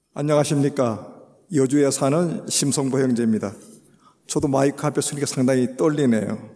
안녕하십니까. 여주에 사는 심성보 형제입니다. 저도 마이크 앞에 서니까 상당히 떨리네요.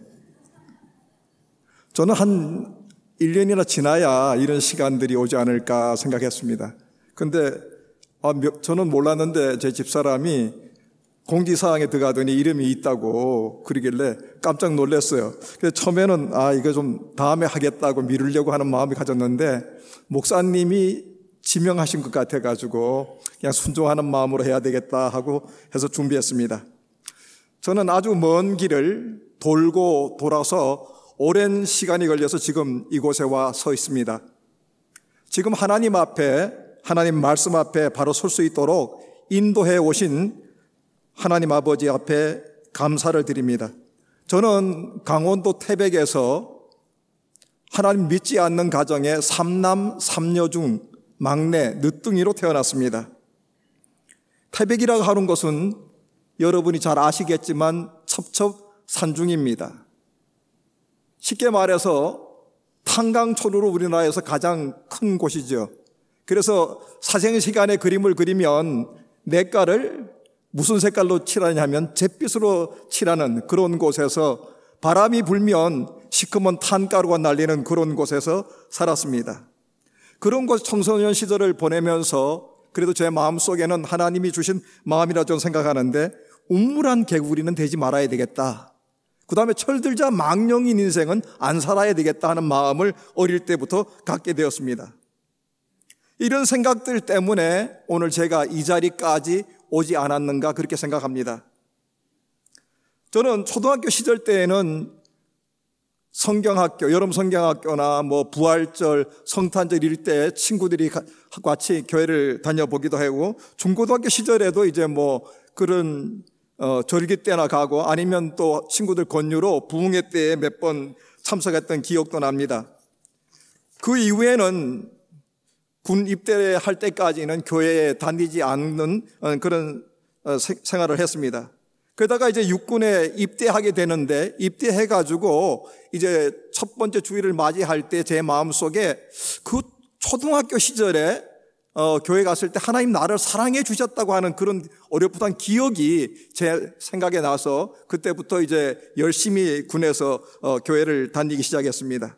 저는 한 1년이나 지나야 이런 시간들이 오지 않을까 생각했습니다. 근데 저는 몰랐는데 제 집사람이 공지사항에 들어가더니 이름이 있다고 그러길래 깜짝 놀랐어요. 그래서 처음에는 이거 좀 다음에 하겠다고 미루려고 하는 마음이 가졌는데 목사님이 지명하신 것 같아가지고 그냥 순종하는 마음으로 해야 되겠다 하고 해서 준비했습니다. 저는 아주 먼 길을 돌고 돌아서 오랜 시간이 걸려서 지금 이곳에 와 서 있습니다. 지금 하나님 앞에, 하나님 말씀 앞에 바로 설 수 있도록 인도해 오신 하나님 아버지 앞에 감사를 드립니다. 저는 강원도 태백에서 하나님 믿지 않는 가정의 3남 3녀 중 막내 늦둥이로 태어났습니다. 태백이라고 하는 것은 여러분이 잘 아시겠지만 첩첩산중입니다. 쉽게 말해서 탄강촌으로 우리나라에서 가장 큰 곳이죠. 그래서 사생시간에 그림을 그리면 내과를 무슨 색깔로 칠하냐면 잿빛으로 칠하는 그런 곳에서 바람이 불면 시커먼 탄가루가 날리는 그런 곳에서 살았습니다. 그런 곳 청소년 시절을 보내면서 그래도 제 마음속에는 하나님이 주신 마음이라 저는 생각하는데 우물한 개구리는 되지 말아야 되겠다. 그 다음에 철들자 망령인 인생은 안 살아야 되겠다 하는 마음을 어릴 때부터 갖게 되었습니다. 이런 생각들 때문에 오늘 제가 이 자리까지 오지 않았는가 그렇게 생각합니다. 저는 초등학교 시절 때에는 성경학교, 여름 성경학교나 부활절, 성탄절 이럴 때 친구들이 같이 교회를 다녀보기도 하고 중고등학교 시절에도 이제 그런 절기 때나 가고 아니면 또 친구들 권유로 부흥회 때에 몇 번 참석했던 기억도 납니다. 그 이후에는 군 입대할 때까지는 교회에 다니지 않는 그런 생활을 했습니다. 그러다가 이제 육군에 입대하게 되는데 입대해가지고 이제 첫 번째 주일을 맞이할 때 제 마음속에 그 초등학교 시절에 교회 갔을 때 하나님 나를 사랑해 주셨다고 하는 그런 어렴풋한 기억이 제 생각에 나서 그때부터 이제 열심히 군에서 교회를 다니기 시작했습니다.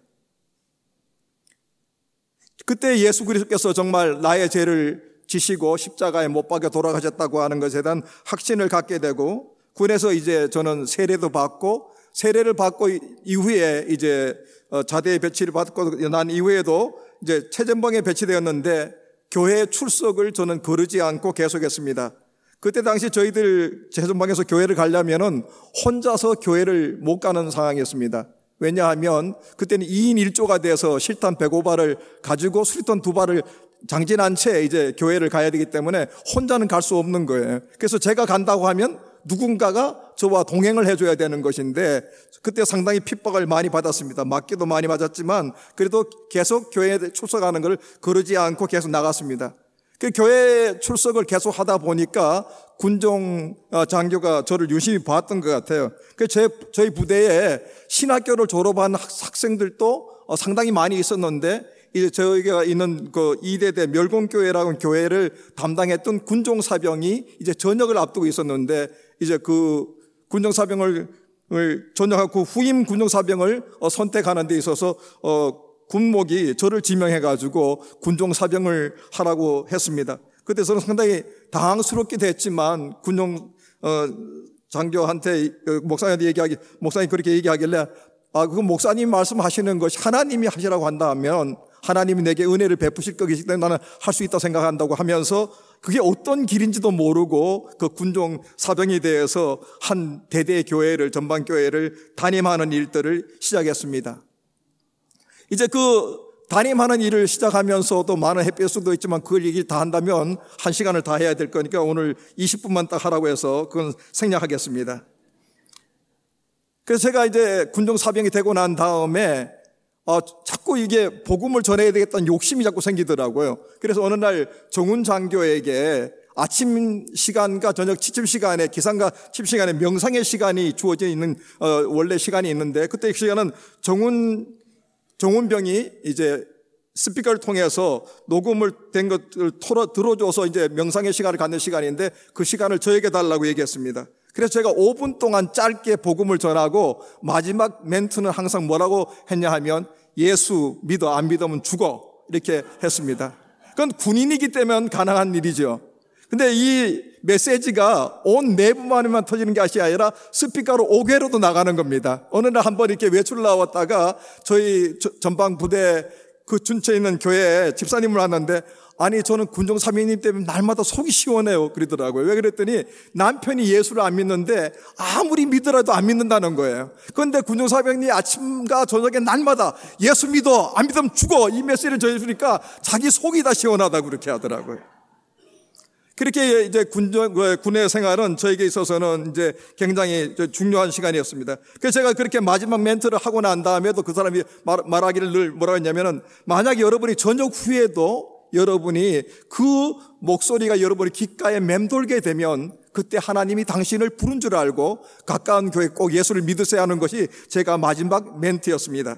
그때 예수 그리스도께서 정말 나의 죄를 지시고 십자가에 못 박혀 돌아가셨다고 하는 것에 대한 확신을 갖게 되고 군에서 이제 저는 세례도 받고 세례를 받고 이후에 이제 자대에 배치를 받고 난 이후에도 이제 최전방에 배치되었는데 교회 출석을 저는 거르지 않고 계속했습니다. 그때 당시 저희들 최전방에서 교회를 가려면은 혼자서 교회를 못 가는 상황이었습니다. 왜냐하면 그때는 2인 1조가 돼서 실탄 105발을 가지고 수리탄 2발을 장진한 채 이제 교회를 가야 되기 때문에 혼자는 갈 수 없는 거예요. 그래서 제가 간다고 하면 누군가가 저와 동행을 해줘야 되는 것인데 그때 상당히 핍박을 많이 받았습니다. 맞기도 많이 맞았지만 그래도 계속 교회에 출석하는 걸 거르지 않고 계속 나갔습니다. 그 교회 출석을 계속 하다 보니까 군종 장교가 저를 유심히 봤던 것 같아요. 저희 부대에 신학교를 졸업한 학생들도 상당히 많이 있었는데 이제 저희가 있는 그 이대대 멸공교회라는 교회를 담당했던 군종사병이 이제 전역을 앞두고 있었는데 이제 그 군종사병을 전역하고 후임 군종사병을 선택하는 데 있어서 군목이 저를 지명해가지고 군종사병을 하라고 했습니다. 그때 저는 상당히 당황스럽기도 했지만 군종 장교한테 목사님한테 목사님 그렇게 얘기하길래 그 목사님 말씀하시는 것이 하나님이 하시라고 한다면 하나님이 내게 은혜를 베푸실 것이기 때문에 나는 할 수 있다 생각한다고 하면서 그게 어떤 길인지도 모르고 그 군종 사병에 대해서 한 대대 교회를 전방교회를 담임하는 일들을 시작했습니다. 이제 그 담임하는 일을 시작하면서도 많은 햇볕도 있지만 그걸 얘기 다 한다면 1시간을 다 해야 될 거니까 오늘 20분만 딱 하라고 해서 그건 생략하겠습니다. 그래서 제가 이제 군종사병이 되고 난 다음에 자꾸 이게 복음을 전해야 되겠다는 욕심이 자꾸 생기더라고요. 그래서 어느 날 정훈 장교에게 아침 시간과 저녁 취침 시간에 기상과 취침 시간에 명상의 시간이 주어져 있는 원래 시간이 있는데 그때 그 시간은 정훈병이 이제 스피커를 통해서 녹음을 된 것을 들어줘서 이제 명상의 시간을 갖는 시간인데 그 시간을 저에게 달라고 얘기했습니다. 그래서 제가 5분 동안 짧게 복음을 전하고 마지막 멘트는 항상 뭐라고 했냐 하면 예수 믿어, 안 믿으면 죽어, 이렇게 했습니다. 그건 군인이기 때문에 가능한 일이죠. 근데 이 메시지가 온 내부만에만 터지는 것이 아니라 스피커로 5개로도 나가는 겁니다. 어느 날 한번 이렇게 외출 나왔다가 저희 전방 부대 그 근처에 있는 교회에 집사님을 만났는데, 아니 저는 군종 사명님 때문에 날마다 속이 시원해요 그러더라고요. 왜 그랬더니 남편이 예수를 안 믿는데 아무리 믿으라도 안 믿는다는 거예요. 그런데 군종 사명님이 아침과 저녁에 날마다 예수 믿어, 안 믿으면 죽어, 이 메시지를 전해주니까 자기 속이 다 시원하다고 그렇게 하더라고요. 그렇게 이제 군의 생활은 저에게 있어서는 이제 굉장히 중요한 시간이었습니다. 그래서 제가 그렇게 마지막 멘트를 하고 난 다음에도 그 사람이 말하기를 늘 뭐라고 했냐면은, 만약에 여러분이 저녁 후에도 여러분이 그 목소리가 여러분의 귓가에 맴돌게 되면 그때 하나님이 당신을 부른 줄 알고 가까운 교회 꼭 예수를 믿으세요 하는 것이 제가 마지막 멘트였습니다.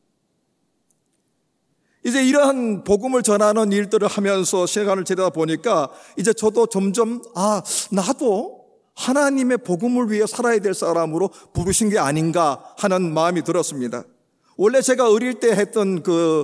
이제 이러한 복음을 전하는 일들을 하면서 시간을 지내다 보니까 이제 저도 점점 나도 하나님의 복음을 위해 살아야 될 사람으로 부르신 게 아닌가 하는 마음이 들었습니다. 원래 제가 어릴 때 했던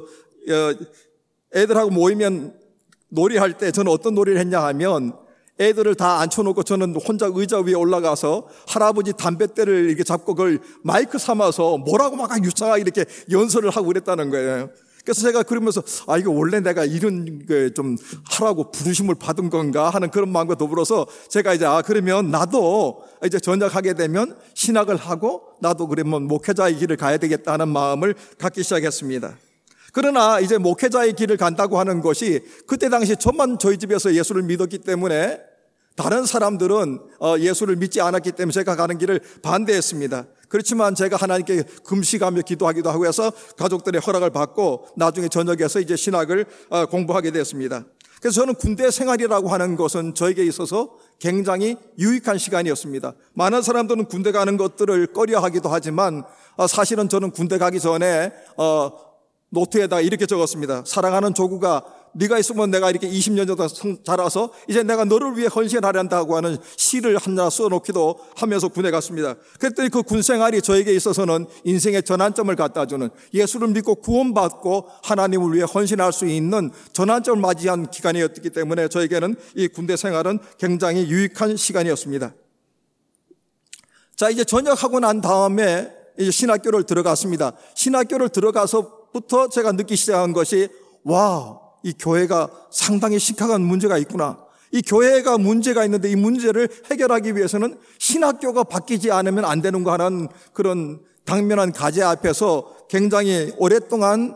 애들하고 모이면 놀이할 때 저는 어떤 놀이를 했냐 하면, 애들을 다 앉혀놓고 저는 혼자 의자 위에 올라가서 할아버지 담뱃대를 이렇게 잡고 그걸 마이크 삼아서 뭐라고 막 유창하게 이렇게 연설을 하고 그랬다는 거예요. 그래서 제가 그러면서 이거 원래 내가 이런 게 좀 하라고 부르심을 받은 건가 하는 그런 마음과 더불어서 제가 이제 그러면 나도 이제 전역하게 되면 신학을 하고 나도 그러면 목회자의 길을 가야 되겠다 하는 마음을 갖기 시작했습니다. 그러나 이제 목회자의 길을 간다고 하는 것이 그때 당시 저만 저희 집에서 예수를 믿었기 때문에, 다른 사람들은 예수를 믿지 않았기 때문에 제가 가는 길을 반대했습니다. 그렇지만 제가 하나님께 금식하며 기도하기도 하고 해서 가족들의 허락을 받고 나중에 전역에서 이제 신학을 공부하게 됐습니다. 그래서 저는 군대 생활이라고 하는 것은 저에게 있어서 굉장히 유익한 시간이었습니다. 많은 사람들은 군대 가는 것들을 꺼려하기도 하지만 사실은 저는 군대 가기 전에 노트에다 이렇게 적었습니다. 사랑하는 조국아, 네가 있으면 내가 이렇게 20년 정도 자라서 이제 내가 너를 위해 헌신하란다고 하는 시를 하나 써놓기도 하면서 군에 갔습니다. 그랬더니 그 군 생활이 저에게 있어서는 인생의 전환점을 갖다주는, 예수를 믿고 구원받고 하나님을 위해 헌신할 수 있는 전환점을 맞이한 기간이었기 때문에 저에게는 이 군대 생활은 굉장히 유익한 시간이었습니다. 자, 이제 전역하고 난 다음에 이제 신학교를 들어갔습니다. 신학교를 들어가서부터 제가 느끼기 시작한 것이, 이 교회가 상당히 심각한 문제가 있구나. 이 교회가 문제가 있는데 이 문제를 해결하기 위해서는 신학교가 바뀌지 않으면 안 되는가 하는 그런 당면한 과제 앞에서 굉장히 오랫동안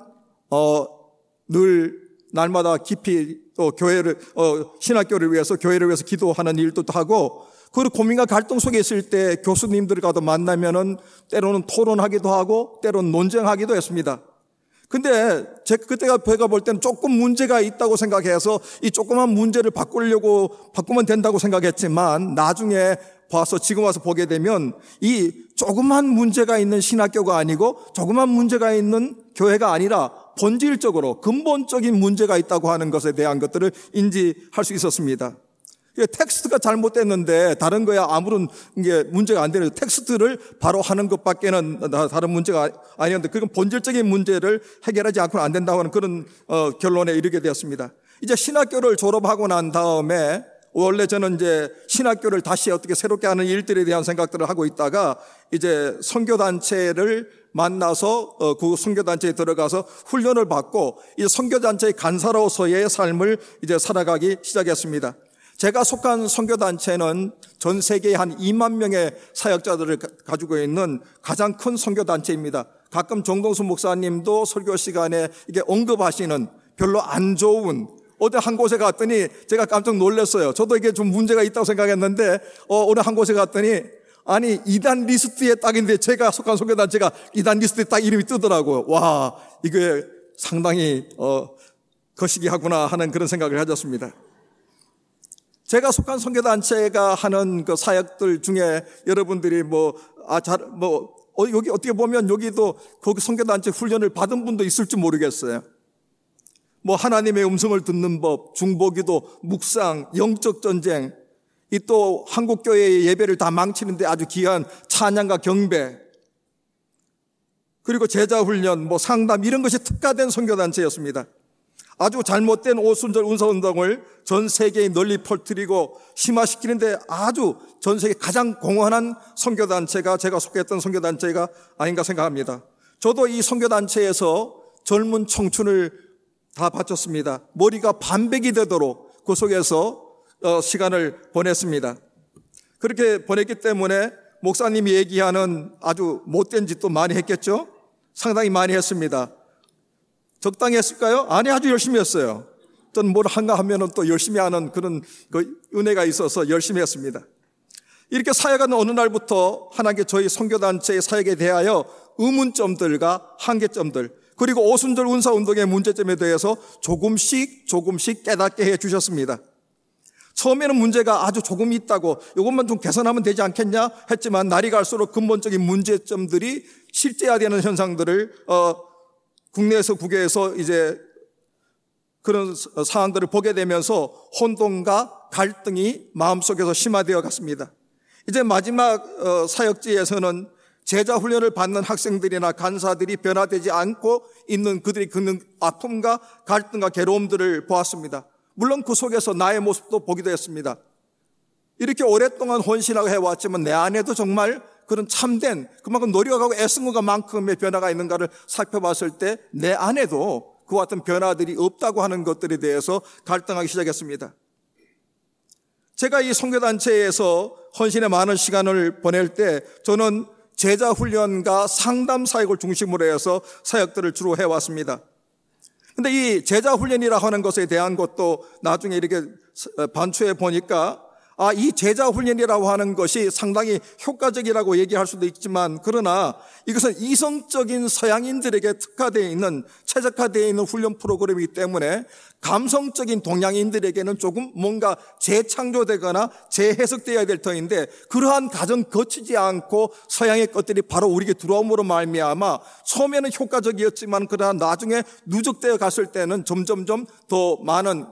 늘 날마다 깊이 또 교회를 신학교를 위해서, 교회를 위해서 기도하는 일도 하고, 그 고민과 갈등 속에 있을 때 교수님들과도 만나면은 때로는 토론하기도 하고 때로는 논쟁하기도 했습니다. 근데 제가 볼 때는 조금 문제가 있다고 생각해서 이 조그만 문제를 바꾸면 된다고 생각했지만, 나중에 봐서 지금 와서 보게 되면 이 조그만 문제가 있는 신학교가 아니고 조그만 문제가 있는 교회가 아니라 본질적으로 근본적인 문제가 있다고 하는 것에 대한 것들을 인지할 수 있었습니다. 텍스트가 잘못됐는데 다른 거야 아무런 게 문제가 안 되는, 텍스트를 바로 하는 것밖에는 다른 문제가 아니었는데 그건 본질적인 문제를 해결하지 않고는 안 된다고 하는 그런 결론에 이르게 되었습니다. 이제 신학교를 졸업하고 난 다음에 원래 저는 이제 신학교를 다시 어떻게 새롭게 하는 일들에 대한 생각들을 하고 있다가 이제 선교단체를 만나서 그 선교단체에 들어가서 훈련을 받고 이제 선교단체의 간사로서의 삶을 이제 살아가기 시작했습니다. 제가 속한 선교단체는 전 세계에 한 2만 명의 사역자들을 가지고 있는 가장 큰 선교단체입니다. 가끔 정동수 목사님도 설교 시간에 이게 언급하시는 별로 안 좋은, 어디 한 곳에 갔더니 제가 깜짝 놀랐어요. 저도 이게 좀 문제가 있다고 생각했는데 어느 한 곳에 갔더니 아니 이단 리스트에 딱인데 제가 속한 선교단체가 이단 리스트에 딱 이름이 뜨더라고요. 와, 이게 상당히 거시기하구나 하는 그런 생각을 가졌습니다. 제가 속한 선교단체가 하는 그 사역들 중에 여러분들이 여기 어떻게 보면 여기도 거기 선교단체 훈련을 받은 분도 있을지 모르겠어요. 뭐 하나님의 음성을 듣는 법, 중보기도, 묵상, 영적 전쟁, 이 또 한국교회의 예배를 다 망치는데 아주 귀한 찬양과 경배, 그리고 제자훈련, 뭐 상담, 이런 것이 특화된 선교단체였습니다. 아주 잘못된 오순절 운사운동을 전 세계에 널리 퍼뜨리고 심화시키는데 아주 전 세계 가장 공헌한 선교단체가 제가 속했던 선교단체가 아닌가 생각합니다. 저도 이 선교단체에서 젊은 청춘을 다 바쳤습니다. 머리가 반백이 되도록 그 속에서 시간을 보냈습니다. 그렇게 보냈기 때문에 목사님이 얘기하는 아주 못된 짓도 많이 했겠죠? 상당히 많이 했습니다. 적당히 했을까요? 아니, 아주 열심히 했어요. 저는 뭘 한가 하면은 또 열심히 하는 그런 은혜가 있어서 열심히 했습니다. 이렇게 사역하는 어느 날부터 하나님께 저희 선교단체의 사역에 대하여 의문점들과 한계점들, 그리고 오순절 운사운동의 문제점에 대해서 조금씩 깨닫게 해 주셨습니다. 처음에는 문제가 아주 조금 있다고, 이것만 좀 개선하면 되지 않겠냐 했지만 날이 갈수록 근본적인 문제점들이 실제화되는 현상들을 국내에서 국외에서 이제 그런 상황들을 보게 되면서 혼돈과 갈등이 마음속에서 심화되어 갔습니다. 이제 마지막 사역지에서는 제자 훈련을 받는 학생들이나 간사들이 변화되지 않고 있는 그들이 겪는 아픔과 갈등과 괴로움들을 보았습니다. 물론 그 속에서 나의 모습도 보기도 했습니다. 이렇게 오랫동안 헌신하고 해왔지만 내 안에도 정말 그런 참된, 그만큼 노력하고 애쓴 것만큼의 변화가 있는가를 살펴봤을 때 내 안에도 그와 같은 변화들이 없다고 하는 것들에 대해서 갈등하기 시작했습니다. 제가 이 선교단체에서 헌신에 많은 시간을 보낼 때 저는 제자훈련과 상담 사역을 중심으로 해서 사역들을 주로 해왔습니다. 근데 이 제자훈련이라고 하는 것에 대한 것도 나중에 이렇게 반추해 보니까 이 제자훈련이라고 하는 것이 상당히 효과적이라고 얘기할 수도 있지만, 그러나 이것은 이성적인 서양인들에게 특화되어 있는, 최적화되어 있는 훈련 프로그램이기 때문에 감성적인 동양인들에게는 조금 뭔가 재창조되거나 재해석되어야 될 터인데, 그러한 과정 거치지 않고 서양의 것들이 바로 우리에게 들어옴으로 말미암아 처음에는 효과적이었지만 그러나 나중에 누적되어 갔을 때는 점점점 더 많은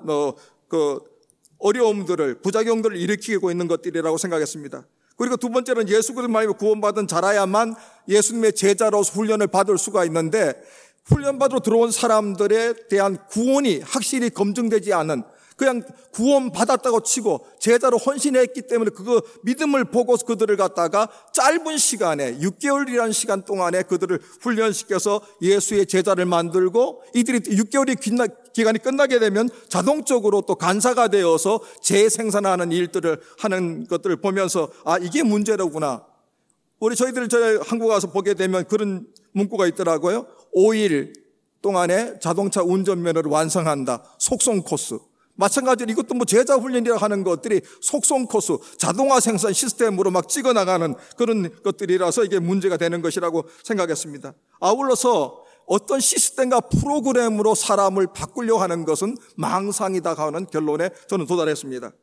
어려움들을, 부작용들을 일으키고 있는 것들이라고 생각했습니다. 그리고 두 번째는 예수 그리스도 말미암아 구원받은 자라야만 예수님의 제자로서 훈련을 받을 수가 있는데, 훈련받으러 들어온 사람들에 대한 구원이 확실히 검증되지 않은, 그냥 구원받았다고 치고 제자로 헌신했기 때문에 그 믿음을 보고서 그들을 갖다가 짧은 시간에 6개월이라는 시간 동안에 그들을 훈련시켜서 예수의 제자를 만들고, 이들이 6개월의 기간이 끝나게 되면 자동적으로 또 간사가 되어서 재생산하는 일들을 하는 것들을 보면서 이게 문제로구나. 저희들 한국 와서 보게 되면 그런 문구가 있더라고요. 5일 동안에 자동차 운전면허를 완성한다. 속성 코스. 마찬가지로 이것도 제자 훈련이라고 하는 것들이 속성 코스, 자동화 생산 시스템으로 막 찍어나가는 그런 것들이라서 이게 문제가 되는 것이라고 생각했습니다. 아울러서 어떤 시스템과 프로그램으로 사람을 바꾸려고 하는 것은 망상이다 하는 결론에 저는 도달했습니다.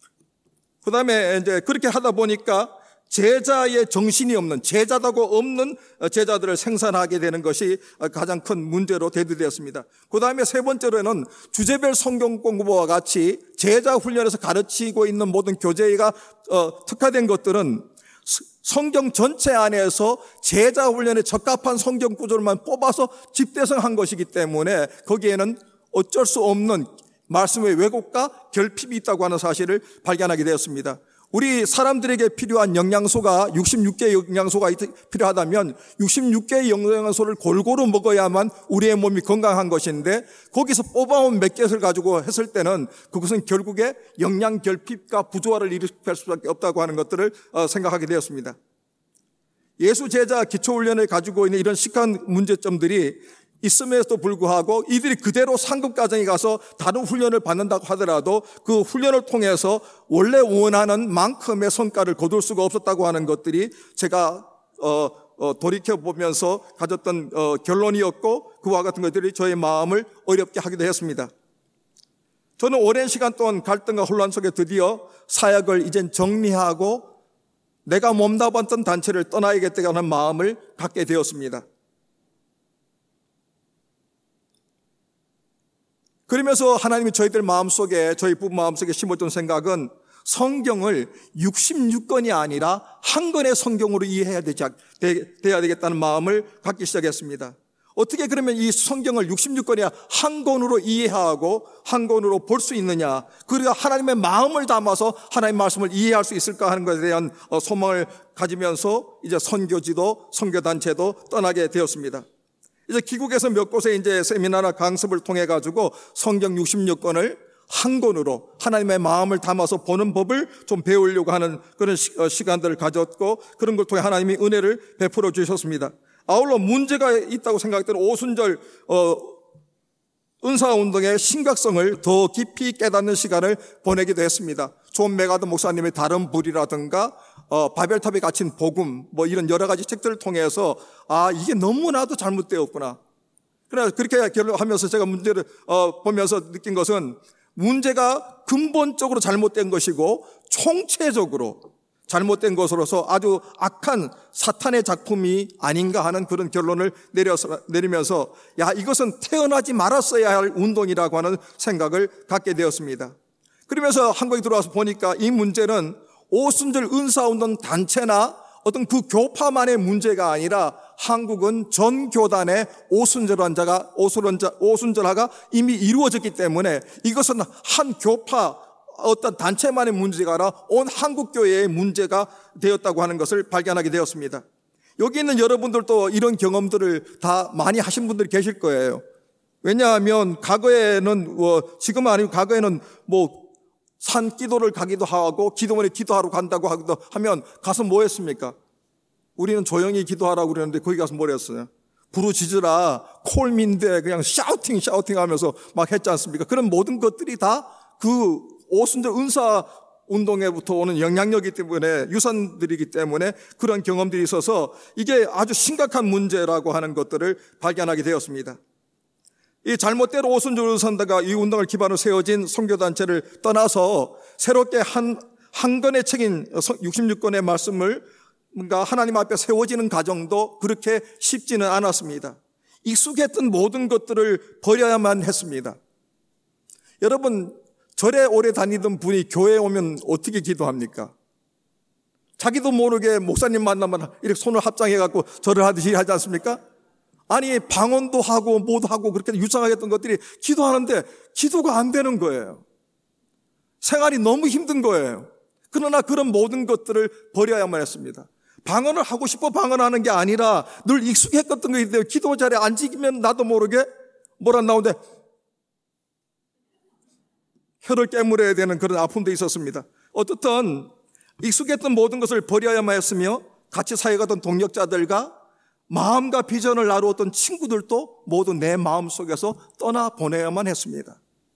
그 다음에 이제 그렇게 하다 보니까 제자의 정신이 없는, 제자다고 없는 제자들을 생산하게 되는 것이 가장 큰 문제로 대두되었습니다. 그 다음에 세 번째로는 주제별 성경 공부와 같이 제자 훈련에서 가르치고 있는 모든 교재가 특화된 것들은 성경 전체 안에서 제자 훈련에 적합한 성경 구절만 뽑아서 집대성한 것이기 때문에 거기에는 어쩔 수 없는 말씀의 왜곡과 결핍이 있다고 하는 사실을 발견하게 되었습니다. 우리 사람들에게 필요한 영양소가 66개의 영양소가 필요하다면 66개의 영양소를 골고루 먹어야만 우리의 몸이 건강한 것인데, 거기서 뽑아온 몇 개를 가지고 했을 때는 그것은 결국에 영양 결핍과 부조화를 일으킬 수밖에 없다고 하는 것들을 생각하게 되었습니다. 예수 제자 기초훈련을 가지고 있는 이런 심각한 문제점들이 있음에도 불구하고 이들이 그대로 상급 과정에 가서 다른 훈련을 받는다고 하더라도 그 훈련을 통해서 원래 원하는 만큼의 성과를 거둘 수가 없었다고 하는 것들이 제가 돌이켜보면서 가졌던 결론이었고, 그와 같은 것들이 저의 마음을 어렵게 하기도 했습니다. 저는 오랜 시간 동안 갈등과 혼란 속에 드디어 사역을 이젠 정리하고 내가 몸담았던 단체를 떠나야겠다는 마음을 갖게 되었습니다. 그러면서 하나님이 저희들 마음속에, 저희 부부 마음속에 심어둔 생각은 성경을 66권이 아니라 한 권의 성경으로 이해해야 돼야 되겠다는 마음을 갖기 시작했습니다. 어떻게 그러면 이 성경을 66권이야 한 권으로 이해하고 한 권으로 볼 수 있느냐, 그리고 하나님의 마음을 담아서 하나님의 말씀을 이해할 수 있을까 하는 것에 대한 소망을 가지면서 이제 선교지도 선교단체도 떠나게 되었습니다. 이제 기국에서 몇 곳에 이제 세미나나 강습을 통해 가지고 성경 66권을 한 권으로 하나님의 마음을 담아서 보는 법을 좀 배우려고 하는 그런 시간들을 가졌고, 그런 걸 통해 하나님이 은혜를 베풀어 주셨습니다. 아울러 문제가 있다고 생각했던 오순절 은사운동의 심각성을 더 깊이 깨닫는 시간을 보내기도 했습니다. 존 메가더 목사님의 다른 불이라든가 바벨탑에 갇힌 복음, 뭐 이런 여러 가지 책들을 통해서 이게 너무나도 잘못되었구나. 그래서 그렇게 결론하면서 제가 문제를 보면서 느낀 것은 문제가 근본적으로 잘못된 것이고 총체적으로 잘못된 것으로서 아주 악한 사탄의 작품이 아닌가 하는 그런 결론을 내리면서 이것은 태어나지 말았어야 할 운동이라고 하는 생각을 갖게 되었습니다. 그러면서 한국에 들어와서 보니까 이 문제는 오순절 은사운동 단체나 어떤 그 교파만의 문제가 아니라 한국은 전 교단의 오순절화가 이미 이루어졌기 때문에 이것은 한 교파 어떤 단체만의 문제가 아니라 온 한국교회의 문제가 되었다고 하는 것을 발견하게 되었습니다. 여기 있는 여러분들도 이런 경험들을 다 많이 하신 분들이 계실 거예요. 왜냐하면 과거에는 지금은 아니고 과거에는 산 기도를 가기도 하고 기도원에 기도하러 간다고 하면 가서 뭐 했습니까? 우리는 조용히 기도하라고 그러는데 거기 가서 뭘 했어요? 부르짖으라 콜민데 그냥 샤우팅 하면서 막 했지 않습니까? 그런 모든 것들이 다 그 오순절 은사 운동에부터 오는 영향력이기 때문에, 유산들이기 때문에 그런 경험들이 있어서 이게 아주 심각한 문제라고 하는 것들을 발견하게 되었습니다. 이 잘못대로 오순절 은사가 이 운동을 기반으로 세워진 선교단체를 떠나서 새롭게 한 권의 책인 66권의 말씀을 뭔가 하나님 앞에 세워지는 과정도 그렇게 쉽지는 않았습니다. 익숙했던 모든 것들을 버려야만 했습니다. 여러분, 절에 오래 다니던 분이 교회에 오면 어떻게 기도합니까? 자기도 모르게 목사님 만나면 이렇게 손을 합장해갖고 절을 하듯이 하지 않습니까? 아니, 방언도 하고 뭐도 하고 그렇게 유창하게 했던 것들이 기도하는데 기도가 안 되는 거예요. 생활이 너무 힘든 거예요. 그러나 그런 모든 것들을 버려야만 했습니다. 방언을 하고 싶어 방언하는 게 아니라 늘 익숙했던 것이 때문에 기도 자리에 앉으면 나도 모르게 뭐라 나오는데 혀를 깨물어야 되는 그런 아픔도 있었습니다. 어떻든 익숙했던 모든 것을 버려야만 했으며 같이 사역하던 동력자들과 마음과 비전을 나누었던 친구들도 모두 내 마음속에서 떠나보내야만 했습니다.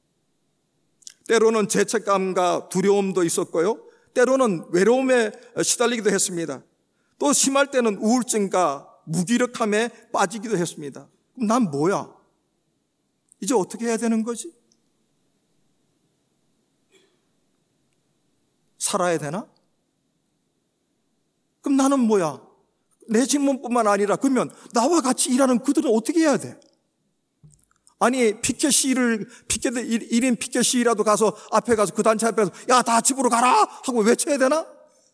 때로는 죄책감과 두려움도 있었고요, 때로는 외로움에 시달리기도 했습니다. 또 심할 때는 우울증과 무기력함에 빠지기도 했습니다. 그럼 난 뭐야? 이제 어떻게 해야 되는 거지? 살아야 되나? 그럼 나는 뭐야? 내 질문뿐만 아니라 그러면 나와 같이 일하는 그들은 어떻게 해야 돼? 아니, 피켓 시위를 1인 피켓 시위라도 가서 앞에 가서 그 단체 앞에서 야, 다 집으로 가라 하고 외쳐야 되나?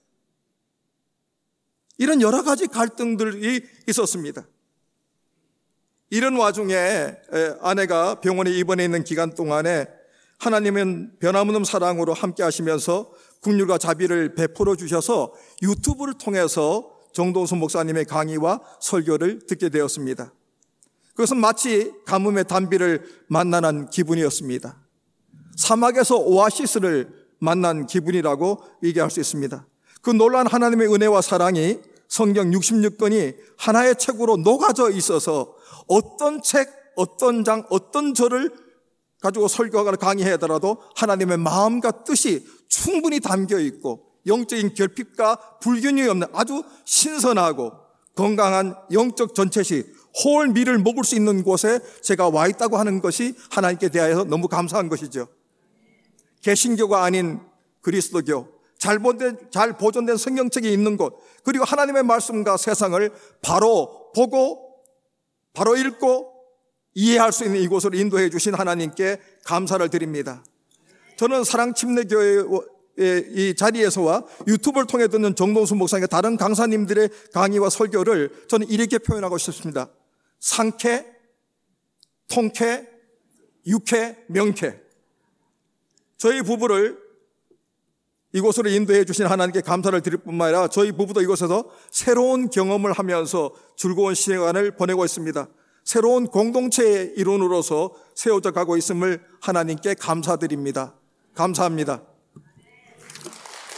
이런 여러 가지 갈등들이 있었습니다. 이런 와중에 아내가 병원에 입원해 있는 기간 동안에 하나님은 변함없는 사랑으로 함께 하시면서 긍휼과 자비를 베풀어 주셔서 유튜브를 통해서 정동수 목사님의 강의와 설교를 듣게 되었습니다. 그것은 마치 가뭄의 단비를 만나는 기분이었습니다. 사막에서 오아시스를 만난 기분이라고 얘기할 수 있습니다. 그 놀라운 하나님의 은혜와 사랑이 성경 66권이 하나의 책으로 녹아져 있어서 어떤 책, 어떤 장, 어떤 절을 가지고 설교하거나 강의하더라도 하나님의 마음과 뜻이 충분히 담겨 있고 영적인 결핍과 불균형이 없는 아주 신선하고 건강한 영적 전체시 홀미를 먹을 수 있는 곳에 제가 와 있다고 하는 것이 하나님께 대하여 너무 감사한 것이죠. 개신교가 아닌 그리스도교, 잘 보존된 성경책이 있는 곳, 그리고 하나님의 말씀과 세상을 바로 보고 바로 읽고 이해할 수 있는 이곳으로 인도해 주신 하나님께 감사를 드립니다. 저는 사랑침례교회의 이 자리에서와 유튜브를 통해 듣는 정동수 목사님과 다른 강사님들의 강의와 설교를 저는 이렇게 표현하고 싶습니다. 상쾌, 통쾌, 유쾌, 명쾌. 저희 부부를 이곳으로 인도해 주신 하나님께 감사를 드릴 뿐만 아니라 저희 부부도 이곳에서 새로운 경험을 하면서 즐거운 시간을 보내고 있습니다. 새로운 공동체의 일원으로서 세워져 가고 있음을 하나님께 감사드립니다. 감사합니다.